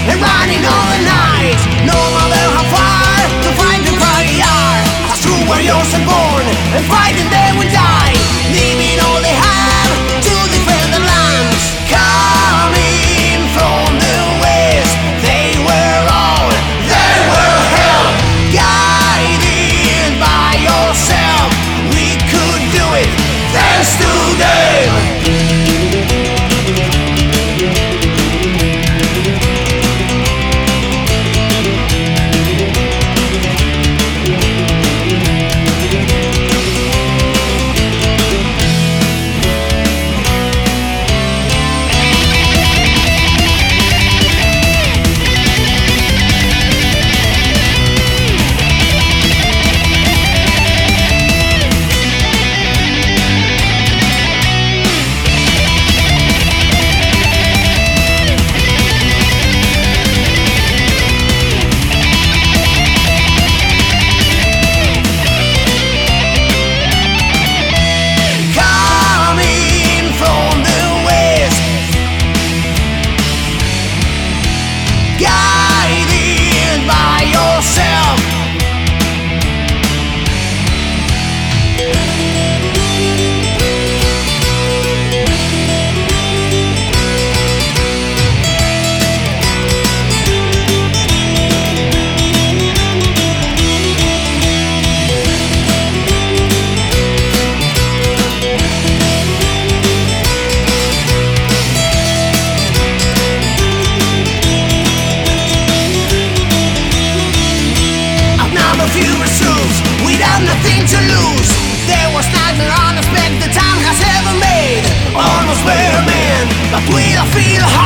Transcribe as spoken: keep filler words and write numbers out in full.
and running all the night. No matter how far to find the fire, as true warriors are born and fighting they will die, leaving all they have to defend their lands. Coming from the west, they were all, they were hell. Guided by yourself, we could do it thanks to them. Guided by yourself. Without nothing to lose, there was nightmare unexpected the time has ever made. Almost better man, but we don't feel hard.